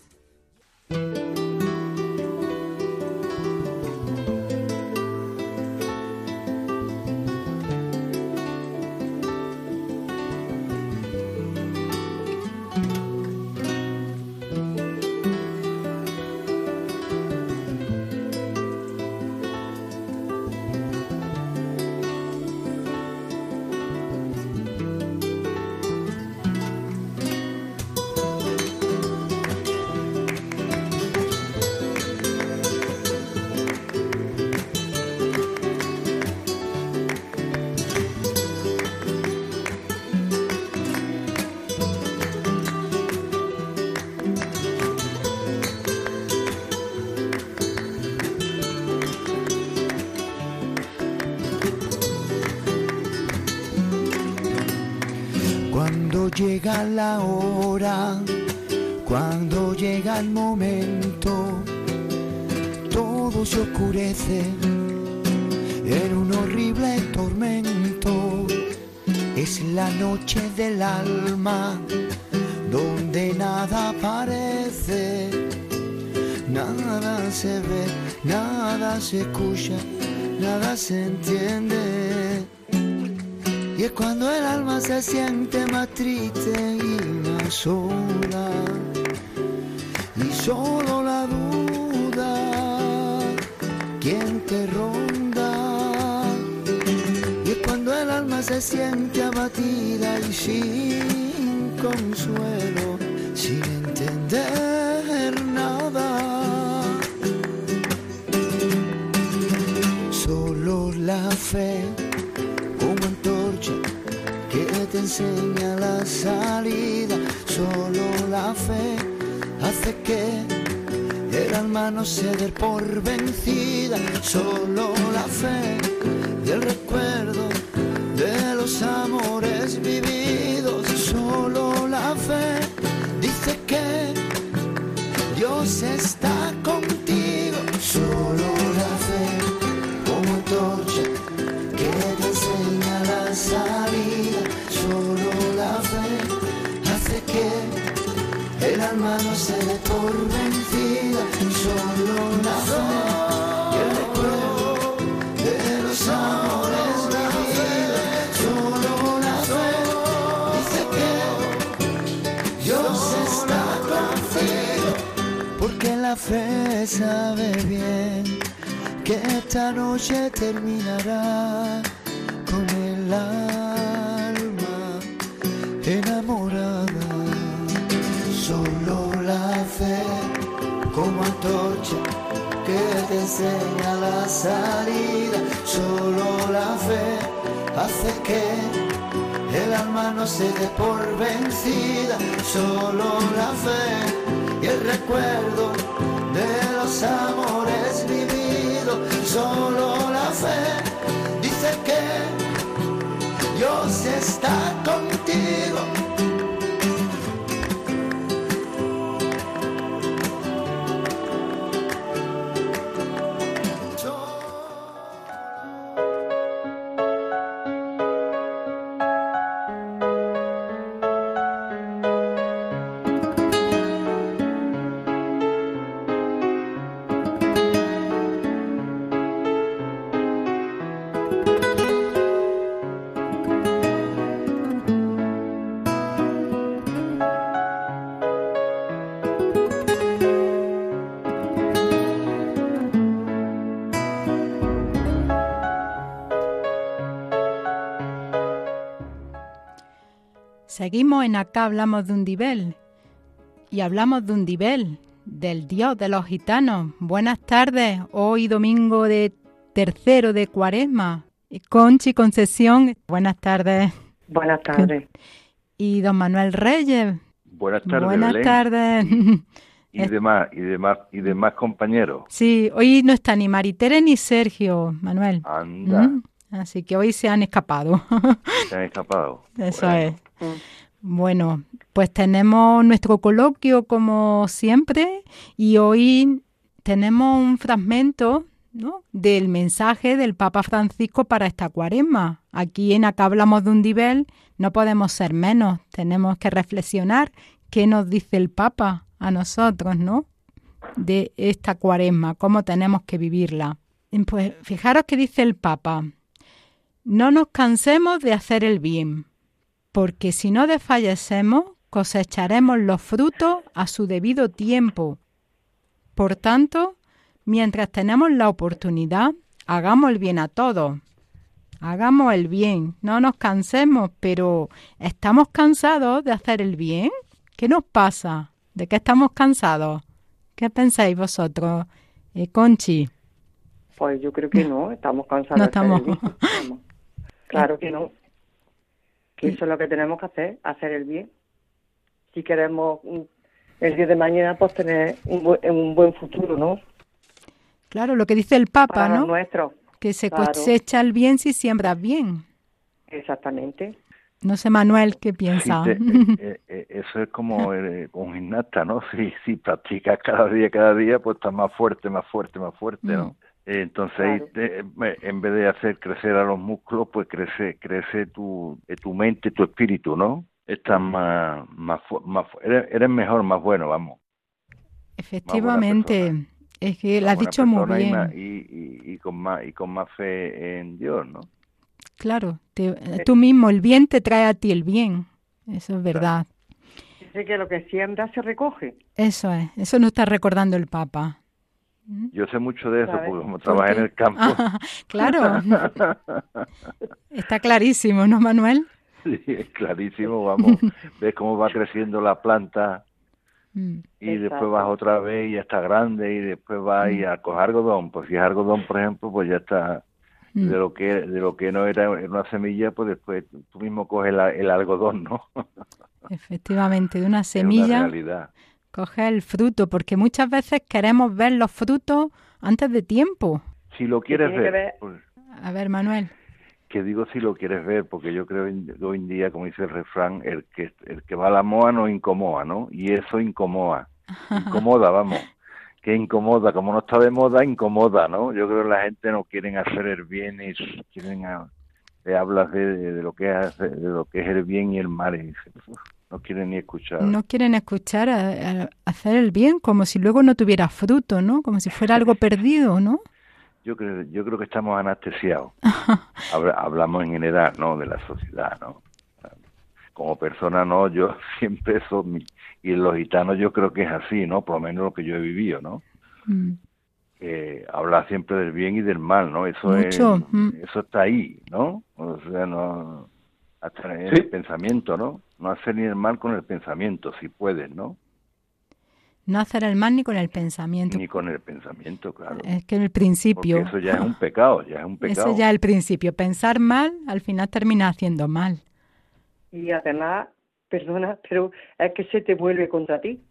Cuando llega la hora, cuando llega el momento, todo se oscurece en un horrible tormento. Es la noche del alma, donde nada parece, nada se ve, nada se escucha, nada se entiende. Y es cuando el alma se siente más triste y más sola, y solo la duda, ¿quién te ronda? Y es cuando el alma se siente abatida y sin consuelo, sin entender nada. Solo la fe como antorcha que te enseña la salida. Solo la fe hace que el alma no se dé por vencida. Solo la fe y el recuerdo de los amores vividos. Solo la fe dice que Dios está contigo. Solo la fe como antorcha que te enseña la salida. Solo la fe hace que el alma no se dé por vencida. Solo la fe y el recuerdo de los amores vividos. Solo la fe dice que Dios está contigo, porque la fe sabe bien que esta noche terminará con el alma enamorada. Solo la fe como antorcha que te enseña la salida. Solo la fe hace que el alma no se dé por vencida. Solo la fe y el recuerdo de los amores vividos. Solo la fe dice que Dios está contigo. Seguimos en Acá Hablamos de Undibel y hablamos de Undibel, del dios de los gitanos. Buenas tardes, hoy domingo de tercero de Cuaresma. Conchi Concesión, buenas tardes. Buenas tardes. Y don Manuel Reyes. Buenas tardes, Buenas Belén. tardes. Y demás, y demás, y demás compañeros. Sí, hoy no está ni Maritere ni Sergio, Manuel. Anda. ¿Mm? Así que hoy se han escapado. Se han escapado. Eso Bueno. es. Bueno, pues tenemos nuestro coloquio como siempre y hoy tenemos un fragmento, ¿no?, del mensaje del Papa Francisco para esta Cuaresma. Aquí en Acá Hablamos de Undibel no podemos ser menos, tenemos que reflexionar qué nos dice el Papa a nosotros, ¿no?, de esta Cuaresma, cómo tenemos que vivirla. Pues fijaros que dice el Papa: no nos cansemos de hacer el bien, porque si no desfallecemos, cosecharemos los frutos a su debido tiempo. Por tanto, mientras tenemos la oportunidad, hagamos el bien a todos. Hagamos el bien, no nos cansemos, pero ¿estamos cansados de hacer el bien? ¿Qué nos pasa? ¿De qué estamos cansados? ¿Qué pensáis vosotros, eh, Conchi? Pues yo creo que no, estamos cansados No de hacer estamos. el bien. Vamos. Claro que no. Que eso es lo que tenemos que hacer, hacer el bien. Si queremos mm, el día de mañana, pues tener un buen, un buen futuro, ¿no? Claro, lo que dice el Papa, Para los ¿no? nuestros. Que se Claro. cosecha el bien si siembras bien. Exactamente. No sé, Manuel, ¿qué piensa? Sí, te, eh, eh, eso es como eh, un gimnasta, ¿no? Si, si practicas cada día, cada día, pues estás más fuerte, más fuerte, más fuerte, ¿no? Mm. Eh, entonces, claro. te, en vez de hacer crecer a los músculos, pues crece crece tu, tu mente, tu espíritu, ¿no? Estás más, más, más eres, eres mejor, más bueno, vamos. Efectivamente, es que lo has dicho muy bien. Y, más, y, y, y, con más, y con más fe en Dios, ¿no? Claro, te, tú mismo, el bien te trae a ti el bien, eso es verdad. Dice que lo que siembra se recoge. Eso es, eso nos está recordando el Papa. Yo sé mucho de eso, ¿sabes? Porque como trabajé en el campo. Ah, claro, está clarísimo, ¿no, Manuel? Sí, es clarísimo, vamos, ves cómo va creciendo la planta mm. y Exacto. después vas otra vez y ya está grande y después vas mm. y a coger algodón, pues si es algodón, por ejemplo, pues ya está... de lo que de lo que no era una semilla, pues después tú mismo coges la, el algodón, ¿no? Efectivamente, de una semilla una coges el fruto, porque muchas veces queremos ver los frutos antes de tiempo. Si lo quieres ver, ver? Pues, a ver, Manuel. Que digo si lo quieres ver, porque yo creo que hoy en día, como dice el refrán, el que el que va a la moa no incomoda, ¿no? Y eso incomoda, incomoda, vamos. Que incomoda, como no está de moda, incomoda, ¿no? Yo creo que la gente no quieren hacer el bien y quieren a, de hablas de, de, de lo que es de lo que es el bien y el mal y no quieren ni escuchar. No quieren escuchar a, a hacer el bien, como si luego no tuviera fruto, ¿no? Como si fuera algo perdido, ¿no? Yo creo, yo creo que estamos anestesiados. Hablamos en general, ¿no? De la sociedad, ¿no? Como persona, no, yo siempre soy mi... Y en los gitanos yo creo que es así, ¿no? Por lo menos lo que yo he vivido, ¿no? Mm. Eh, hablar siempre del bien y del mal, ¿no? Eso Mucho. es, mm. eso está ahí, ¿no? O sea, no... Hasta en ¿Sí? el pensamiento, ¿no? No hacer ni el mal con el pensamiento, si puedes, ¿no? No hacer el mal ni con el pensamiento. Ni con el pensamiento, claro. Es que el principio... Porque eso ya es un pecado, ya es un pecado. Eso ya es el principio. Pensar mal, al final termina haciendo mal. Y además... Perdona, pero es que se te vuelve contra ti.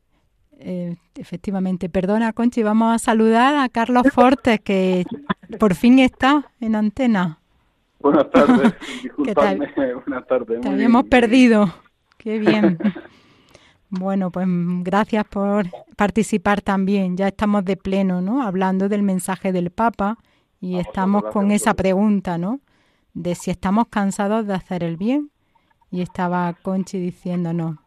Eh, efectivamente, perdona, Conchi, vamos a saludar a Carlos Fortes, que por fin está en antena. Buenas tardes, disculpadme, buenas tardes. Te habíamos bien. perdido, qué bien. Bueno, pues gracias por participar también, ya estamos de pleno, ¿no? Hablando del mensaje del Papa y vamos, estamos con esa pregunta, ¿no? De si estamos cansados de hacer el bien. Y estaba Conchi diciéndonos,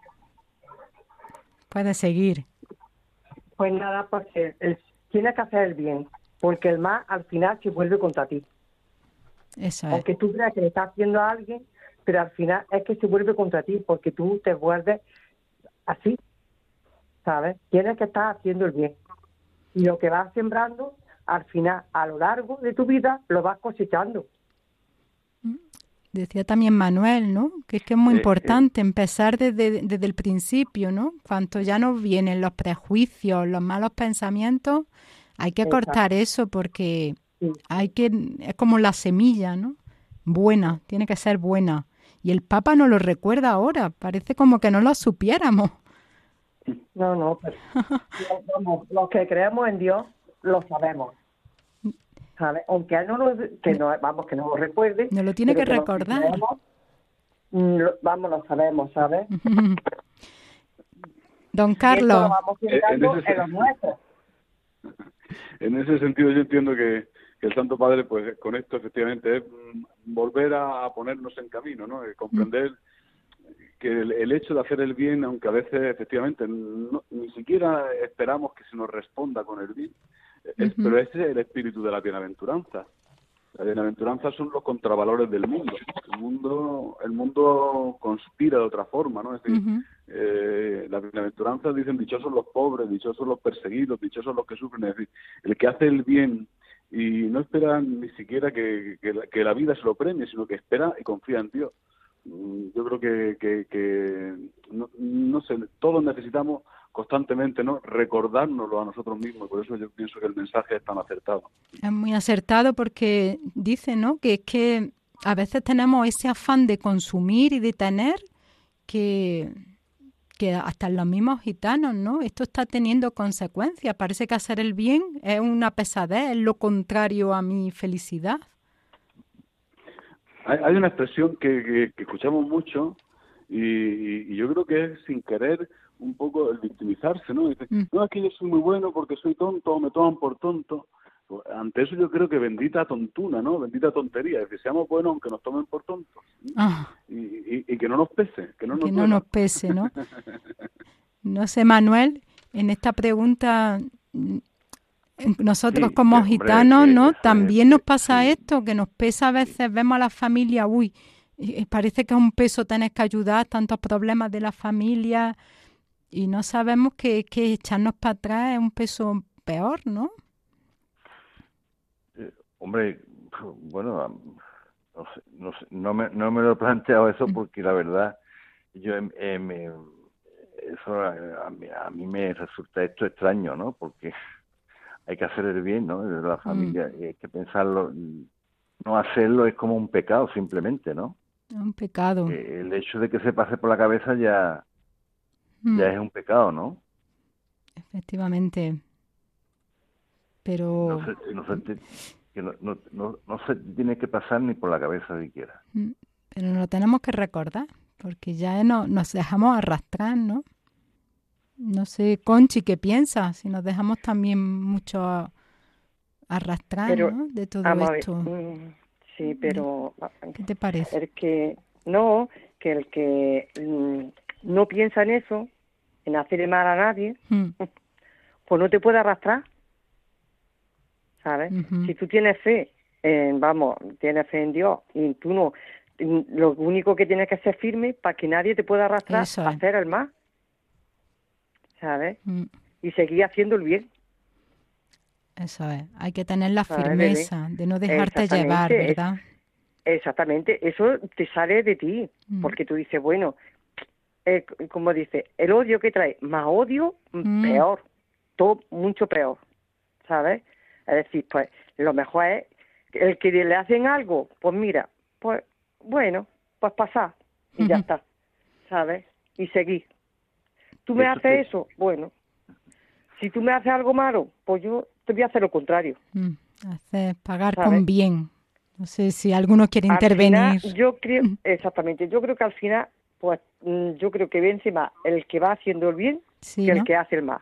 puede seguir. Pues nada, porque el, tienes que hacer el bien, porque el mal al final se vuelve contra ti. Eso es. Aunque tú creas que le estás haciendo a alguien, pero al final es que se vuelve contra ti, porque tú te vuelves así, ¿sabes? Tienes que estar haciendo el bien. Y lo que vas sembrando, al final, a lo largo de tu vida, lo vas cosechando. Decía también Manuel, ¿no? Que es que es muy eh, importante eh. empezar desde, desde el principio, ¿no? Cuando ya nos vienen los prejuicios, los malos pensamientos, hay que Exacto. cortar eso porque sí. hay que es como la semilla, ¿no? Buena, tiene que ser buena. Y el Papa nos lo recuerda ahora, parece como que no lo supiéramos. No, no, pero vamos, los que creemos en Dios lo sabemos. ¿Sabes? Aunque él no lo, que no, vamos, que no lo recuerde. No lo tiene que recordar. Que creemos, lo, vamos, lo sabemos, ¿sabes? Don Carlos. Lo vamos en, ese, en, los en ese sentido yo entiendo que, que el Santo Padre, pues con esto efectivamente es volver a ponernos en camino, ¿no? Comprender que el, el hecho de hacer el bien, aunque a veces efectivamente no, ni siquiera esperamos que se nos responda con el bien, Es, uh-huh. pero ese es el espíritu de la bienaventuranza. La bienaventuranza son los contravalores del mundo. El mundo el mundo conspira de otra forma, ¿no? Es decir, uh-huh. eh, las bienaventuranzas dicen dichosos los pobres, dichosos los perseguidos, dichosos los que sufren. Es decir, el que hace el bien y no espera ni siquiera que, que, la, que la vida se lo premie, sino que espera y confía en Dios. Yo creo que, que, que no, no sé, todos necesitamos constantemente, ¿no?, recordárnoslo a nosotros mismos. Por eso yo pienso que el mensaje es tan acertado. Es muy acertado porque dice, ¿no?, que es que a veces tenemos ese afán de consumir y de tener que, que hasta en los mismos gitanos, ¿no?, esto está teniendo consecuencias. Parece que hacer el bien es una pesadez, es lo contrario a mi felicidad. hay, hay una expresión que, que, que escuchamos mucho y, y, y yo creo que es sin querer un poco el victimizarse, ¿no? Dice, Mm. no, es que yo soy muy bueno porque soy tonto o me toman por tonto. Pues, ante eso yo creo que bendita tontuna, ¿no? Bendita tontería. Es que seamos buenos aunque nos tomen por tontos. Ah, Y, y, y que no nos pese, que no nos que no duela. nos pese, ¿no? No sé, Manuel, en esta pregunta, mm, nosotros Sí, como hombre, gitanos, que ¿no? eso es, También nos que pasa sí. esto, que nos pesa a veces, vemos a la familia, uy, y- y parece que es un peso tener que ayudar, tantos problemas de la familia, y no sabemos que, que echarnos para atrás es un peso peor, ¿no? Eh, hombre, bueno, am- no, sé, no, sé, no me, no me lo he planteado eso porque la verdad, yo em- em, em, eso a, a mí, a mí me resulta esto extraño, ¿no? Porque hay que hacer el bien, ¿no? De la Mm, familia, y hay que pensarlo, no hacerlo es como un pecado simplemente, ¿no? es un pecado. Que el hecho de que se pase por la cabeza ya, Mm, ya es un pecado, ¿no? efectivamente. No Pero, se, no se te- que no, no, no, no se te tiene que pasar ni por la cabeza siquiera. mm, pero nos lo tenemos que recordar, porque ya no, nos dejamos arrastrar, ¿no? No sé, Conchi, ¿qué piensas? Si nos dejamos también mucho a- arrastrar, Pero, ¿no? De todo vamos a ver, esto. mm, sí, pero ¿Qué te parece? el que, no, que el que mm, no piensa en eso, en hacerle mal a nadie, Mm, pues no te puede arrastrar, ¿sabes? ujú. Si tú tienes fe, en, vamos, tienes fe en Dios, y tú no, mm, lo único que tienes que ser firme para que nadie te pueda arrastrar Eso a es. hacer el mal, ¿sabes? Mm, Y seguir haciendo el bien, eso es. Hay que tener la ¿sabes, bebé? firmeza de no dejarte llevar, Exactamente, es- ¿verdad? exactamente, eso te sale de ti, Mm. porque tú dices, bueno, eh, como dice, el odio que trae, más odio, Mm. peor, todo mucho peor, ¿sabes? Es decir, pues lo mejor es que el que le hacen algo, pues mira, pues bueno, pues pasar y ya Ujú. está, ¿sabes? Y seguir. ¿Tú me Eso haces sí. eso? Bueno, si tú me haces algo malo, pues yo te voy a hacer lo contrario. Mm, hacer pagar ¿Sabes? con bien. No sé si alguno quiere Al intervenir. final, yo creo, Mm. exactamente, yo creo que al final, pues mm, yo creo que vence más el que va haciendo el bien Sí, que el ¿no? que hace el mal.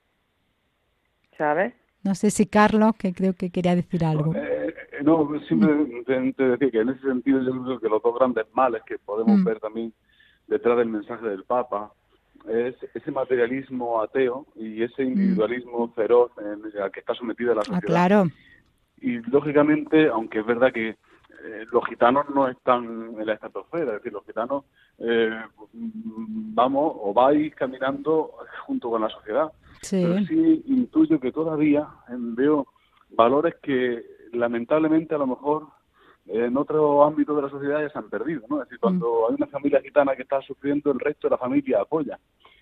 ¿Sabes? No sé si Carlos, que creo que quería decir algo. Eh, eh, no, simplemente decir que en ese sentido yo creo que los dos grandes males que podemos Mm. ver también detrás del mensaje del Papa es ese materialismo ateo y ese individualismo feroz en, al que está sometida la Ah, sociedad. claro. Y lógicamente, aunque es verdad que eh, los gitanos no están en la estratosfera, es decir, los gitanos eh, mm, vamos o vais caminando junto con la sociedad. Pero Sí. sí intuyo que todavía eh, veo valores que lamentablemente a lo mejor eh, en otro ámbito de la sociedad ya se han perdido, ¿no? Es decir, cuando hay una familia gitana que está sufriendo, el resto de la familia apoya.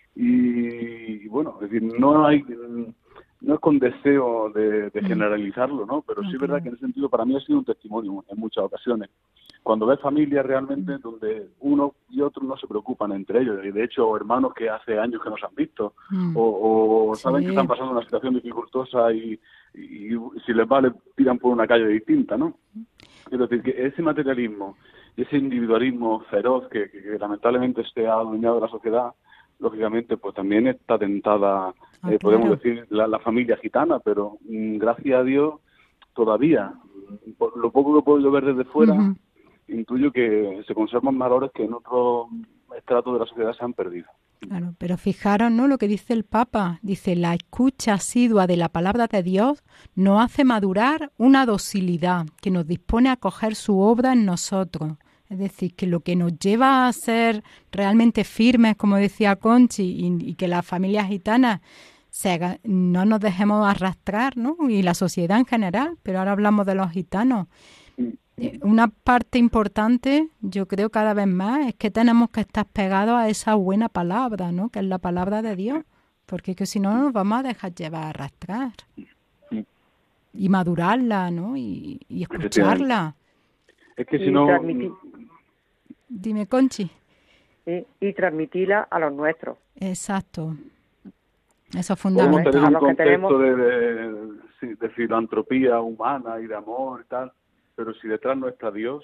Y, y bueno, es decir, no hay no es con deseo de, de Mm. generalizarlo, ¿no? Pero No, sí es verdad claro. que en ese sentido para mí ha sido un testimonio en muchas ocasiones. Cuando ves familias realmente donde uno y otro no se preocupan entre ellos, y de hecho hermanos que hace años que no se han visto, Mm. o, o saben Sí. que están pasando una situación dificultosa y, y, y si les vale tiran por una calle distinta, ¿no? Es decir, que ese materialismo, ese individualismo feroz que, que, que lamentablemente se ha adueñado de la sociedad, lógicamente pues también está tentada, Ah, eh, podemos claro. decir, la, la familia gitana, pero mm, gracias a Dios todavía, mm, por lo poco que puedo yo ver desde fuera, Ujú. intuyo que se conservan valores que en otros estratos de la sociedad se han perdido. Claro, pero fijaros, ¿no? Lo que dice el Papa. Dice, la escucha asidua de la palabra de Dios nos hace madurar una docilidad que nos dispone a acoger su obra en nosotros. Es decir, que lo que nos lleva a ser realmente firmes, como decía Conchi, y, y que las familias gitanas se haga- no nos dejemos arrastrar, ¿no? Y la sociedad en general, pero ahora hablamos de los gitanos. Eh, Una parte importante, yo creo cada vez más, es que tenemos que estar pegados a esa buena palabra, ¿no? Que es la palabra de Dios, porque es que si no nos vamos a dejar llevar a arrastrar y madurarla, ¿no? Y, y escucharla. Es que si Y no, transmitir, Dime, Conchi. y, y transmitirla a los nuestros. Exacto. Eso es podemos tener fundamental. A un los que concepto tenemos- de, de, sí, de filantropía humana y de amor y tal, pero si detrás no está Dios,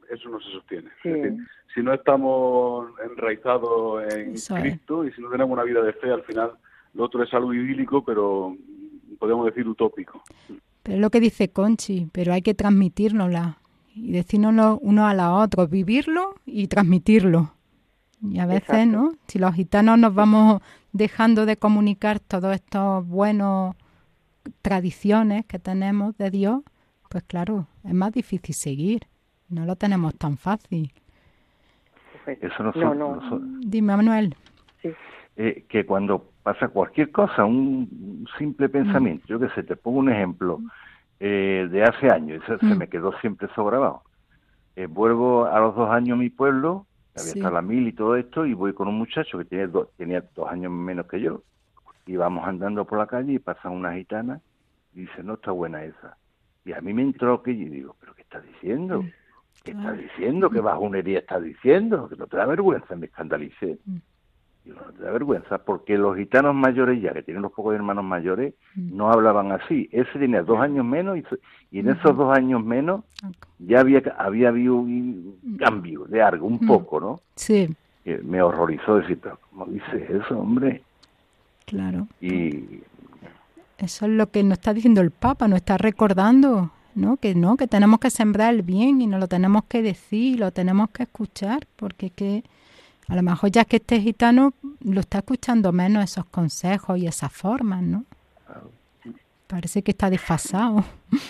eso no se sostiene. Sí. Es decir, si no estamos enraizados en Eso Cristo y si no tenemos una vida de fe, al final lo otro es algo idílico, pero podemos decir utópico. Pero es lo que dice Conchi, pero hay que transmitírnosla y decírnoslo uno a la otra, vivirlo y transmitirlo. Y a veces, Exacto. ¿no? Si los gitanos nos vamos dejando de comunicar todos estos buenos tradiciones que tenemos de Dios, pues claro, es más difícil seguir. No lo tenemos tan fácil. Pues, Eso no no, son, no. no son- Dime, Manuel. Sí. eh, que cuando pasa cualquier cosa, un simple pensamiento, yo que sé, te pongo un ejemplo eh, de hace años, eso se Mm. me quedó siempre eso grabado. Eh, vuelvo a los dos años a mi pueblo, había Sí. estado la mil y todo esto, y voy con un muchacho que tenía, do- tenía dos años menos que yo, y vamos andando por la calle y pasa una gitana y dice, no está buena esa. Y a mí me entró que y digo, ¿pero qué estás diciendo? ¿Qué estás diciendo? ¿Qué bajonería estás diciendo? Que no te da vergüenza, me escandalicé. Digo, no te da vergüenza, porque los gitanos mayores ya, que tienen los pocos hermanos mayores, no hablaban así. Ese tenía dos años menos y, se- y en esos dos años menos ya había había habido un cambio de algo, un poco, ¿no? Sí, Que me horrorizó decir, pero ¿cómo dices eso, hombre? claro. Y Eso es lo que nos está diciendo el Papa, nos está recordando, ¿no? Que no, que tenemos que sembrar el bien y nos lo tenemos que decir, lo tenemos que escuchar, porque es que a lo mejor ya que este gitano lo está escuchando menos esos consejos y esas formas, ¿no? Parece que está desfasado.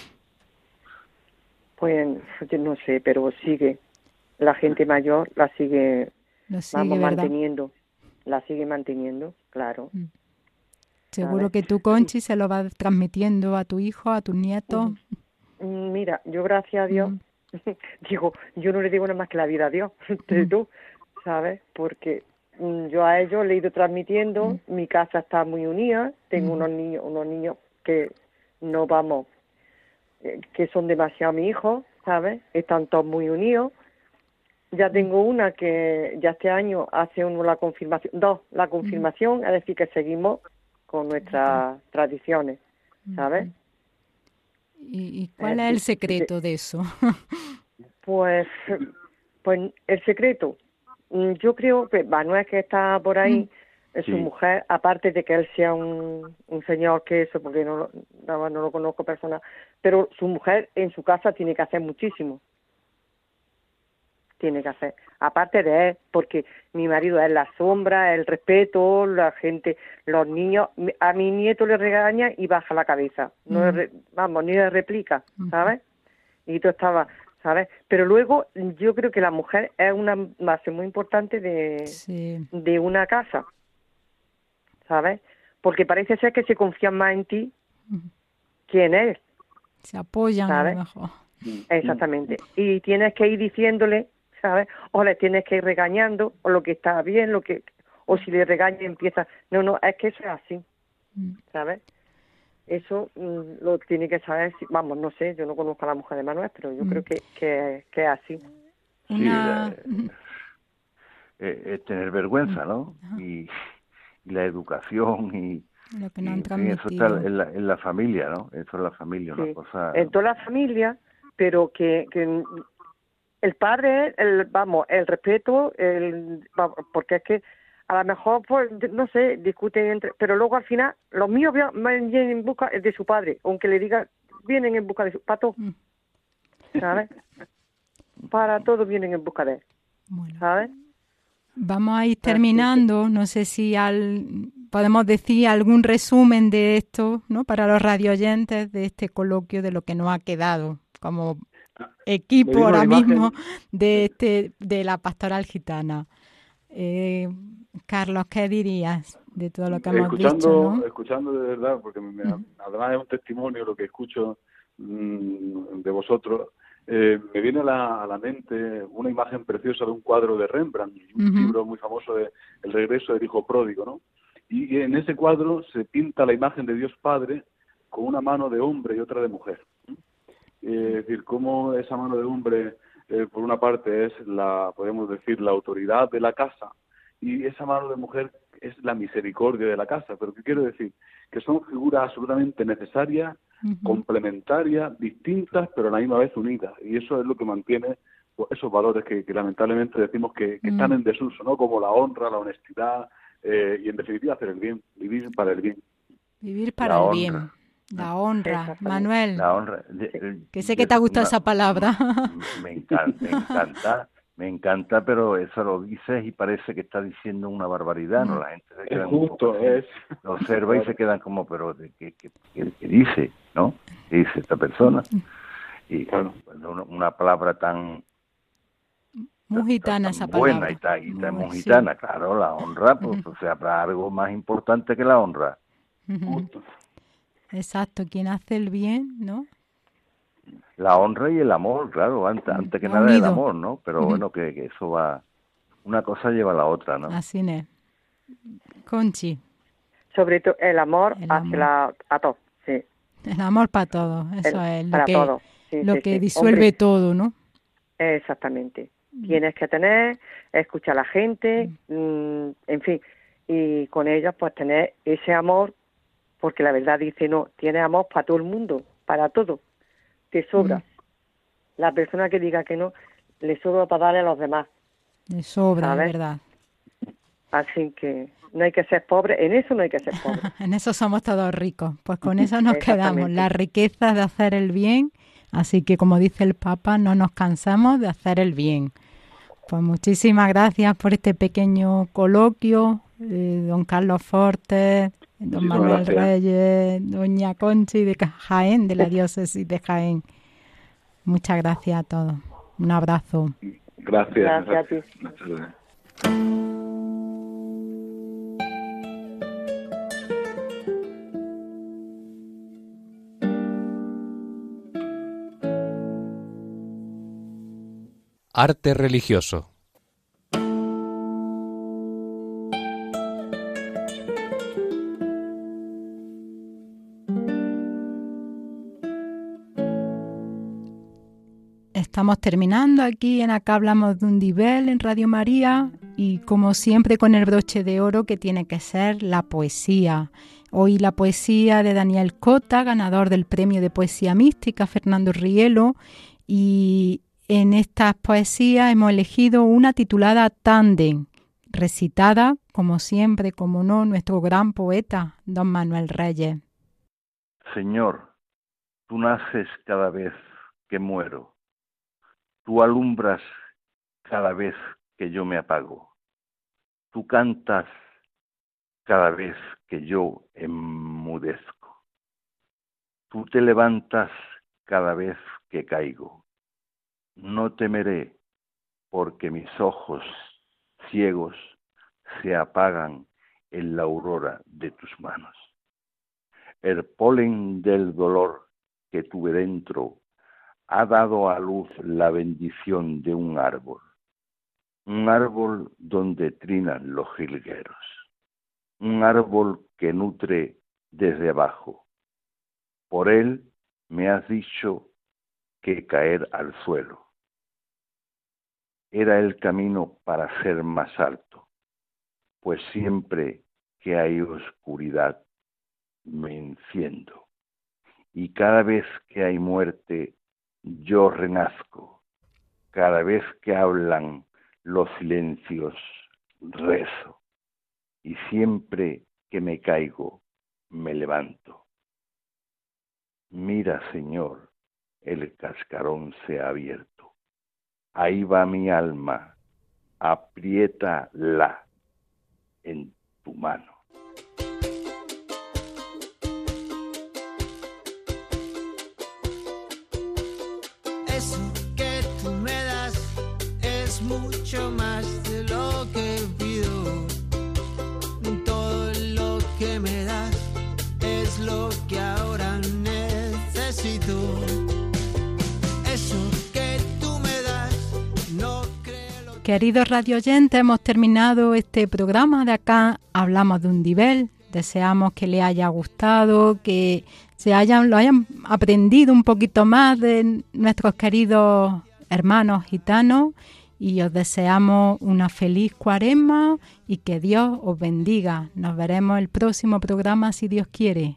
Pues yo no sé, pero sigue. La gente mayor la sigue, Lo sigue, vamos, ¿verdad? manteniendo. La sigue manteniendo, claro. Seguro ¿sabes? que tú, Conchi, se lo vas transmitiendo a tu hijo, a tus nietos. Mm, Mira, yo gracias a Dios, digo, yo no le digo nada más que la vida a Dios, de tú, ¿sabes? Porque mm, yo a ellos le he ido transmitiendo, mi casa está muy unida, tengo unos niños, unos niños que no vamos, eh, que son demasiado mis hijos, ¿sabes? Están todos muy unidos. Ya tengo una que ya este año hace uno la confirmación, dos, la confirmación, es decir, que seguimos con nuestras tradiciones, ¿sabes? ¿Y, y cuál Eh, es el sí, secreto de eso? Pues, pues el secreto, mm, yo creo que Manuel, que está por ahí, es su Sí. mujer, aparte de que él sea un, un señor que eso, porque no, lo- nada más no lo conozco personal, pero su mujer en su casa tiene que hacer muchísimo. Tiene que hacer, aparte de él, porque mi marido es la sombra, el respeto, la gente, los niños, mi- a mi nieto le regaña y baja la cabeza, no le Mm. re- vamos, ni le replica, ¿sabes? Y tú estabas, ¿sabes? Pero luego yo creo que la mujer es una base muy importante de, Sí. de una casa, ¿sabes? Porque parece ser que se confían más en ti que en él. Se apoyan a ¿sabes? lo mejor. Exactamente. Y tienes que ir diciéndole, ¿sabes? O le tienes que ir regañando, o lo que está bien, lo que, o si le regaña empieza, no, no, es que eso es así, ¿sabes? Eso mm, lo tiene que saber, si- vamos, no sé, yo no conozco a la mujer de Manuel, pero yo Mm. creo que, que, que es así. sí, Una... la- eh, eh, tener vergüenza, ¿no? Y, y la educación y, Lo que y, nos han en fin, eso está transmitido. en la, en la familia, ¿no? Eso es la familia, una Sí. cosa... En toda la familia, pero que, que el padre, el, vamos, el respeto, el, vamos, porque es que a lo mejor, pues, no sé, discuten entre, pero luego al final, los míos via- vienen en busca de su padre, aunque le diga, vienen en busca de su pato, ¿sabes? Para todos vienen en busca de él, Bueno. ¿sabes? Vamos a ir terminando. No sé si al, podemos decir algún resumen de esto, ¿no? Para los radioyentes de este coloquio, de lo que nos ha quedado como equipo Me vino ahora la imagen- mismo de este de la pastoral gitana. Eh, Carlos, ¿qué dirías de todo lo que hemos escuchando, dicho, no? escuchando de verdad, porque me- me- además es un testimonio lo que escucho mm, de vosotros, eh, me viene a la, a la mente una imagen preciosa de un cuadro de Rembrandt, un Ujú. libro muy famoso de El regreso del hijo pródigo, ¿no? Y en ese cuadro se pinta la imagen de Dios Padre con una mano de hombre y otra de mujer. Eh, es decir, cómo esa mano de hombre, eh, por una parte, es la, podemos decir, la autoridad de la casa, y esa mano de mujer es la misericordia de la casa. Pero ¿qué quiero decir? Que son figuras absolutamente necesarias, complementarias, distintas, pero a la misma vez unidas. Y eso es lo que mantiene pues, esos valores que, que lamentablemente decimos que, que mm. están en desuso, ¿no? Como la honra, la honestidad eh, y en definitiva hacer el bien, vivir para el bien. Vivir para la el honra. bien. La honra, Manuel. La honra. Que sé que te ha gustado una, esa palabra. Me encanta, me encanta, me encanta, pero eso lo dices y parece que está diciendo una barbaridad, ¿no? La gente se queda es justo, un poco, es. Lo observa y se quedan como, pero ¿qué, qué, qué, qué dice, no? ¿Qué dice esta persona? Y claro, una, una palabra tan muy gitana, esa palabra. Buena y tan, y tan muy, muy gitana, sí. Claro, la honra, pues, o sea, habrá algo más importante que la honra. Justo. Exacto, quien hace el bien, ¿no? La honra y el amor, claro, antes, antes que nada el amor, ¿no? Pero uh-huh. bueno, que, que eso va, una cosa lleva a la otra, ¿no? Así es. Conchi. Sobre todo el amor el hacia amor. La, a todos, sí. El amor para todos, eso el, es lo para que, todos. Sí, lo sí, que sí. disuelve Hombre, todo, ¿no? Exactamente. Tienes que tener, escuchar a la gente, mmm, en fin, y con ellos pues tener ese amor, porque la verdad dice, no, tienes amor para todo el mundo, para todo, te sobra. Mm. La persona que diga que no, le sobra para darle a los demás. Le sobra, ¿sabes? Es verdad. Así que no hay que ser pobre, en eso no hay que ser pobre. En eso somos todos ricos, pues con eso nos quedamos, la riqueza de hacer el bien, así que como dice el Papa, no nos cansamos de hacer el bien. Pues muchísimas gracias por este pequeño coloquio, eh, don Carlos Fortes, don Manuel gracias. Reyes, doña Conchi de Jaén, de la diócesis de Jaén. Muchas gracias a todos. Un abrazo. Gracias. Gracias a ti. Arte religioso. Estamos terminando aquí en Acá Hablamos de un Nivel en Radio María y como siempre con el broche de oro que tiene que ser la poesía. Hoy la poesía de Daniel Cota, ganador del Premio de Poesía Mística Fernando Rielo, y en estas poesías hemos elegido una titulada Tándem, recitada, como siempre, como no, nuestro gran poeta, don Manuel Reyes. Señor, tú naces cada vez que muero. Tú alumbras cada vez que yo me apago. Tú cantas cada vez que yo enmudezco. Tú te levantas cada vez que caigo. No temeré porque mis ojos ciegos se apagan en la aurora de tus manos. El polen del dolor que tuve dentro ha dado a luz la bendición de un árbol, un árbol donde trinan los jilgueros, un árbol que nutre desde abajo. Por él me has dicho que caer al suelo era el camino para ser más alto, pues siempre que hay oscuridad me enciendo, y cada vez que hay muerte yo renazco, cada vez que hablan los silencios rezo, y siempre que me caigo me levanto. Mira, Señor, el cascarón se ha abierto, ahí va mi alma, apriétala en tu mano. Mucho más de lo que pido, todo lo que me das es lo que ahora necesito. Eso que tú me das, no creo. Queridos radioyentes, hemos terminado este programa de Acá Hablamos de un Nivel. Deseamos que les haya gustado, que se hayan, lo hayan aprendido un poquito más de nuestros queridos hermanos gitanos. Y os deseamos una feliz cuaresma y que Dios os bendiga. Nos veremos el próximo programa si Dios quiere.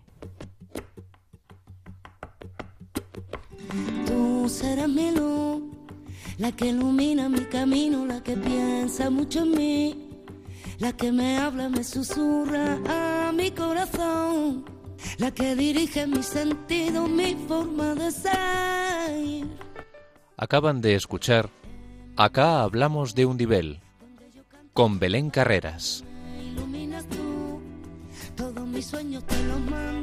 Tú serás mi luz, la que ilumina mi camino, la que piensa mucho en mí, la que me habla, me susurra a mi corazón, la que dirige mi sentido, mi forma de ser. Acaban de escuchar Acá hablamos de Undibel, con Belén Carreras. Iluminas tú, todos mis sueños te los mando.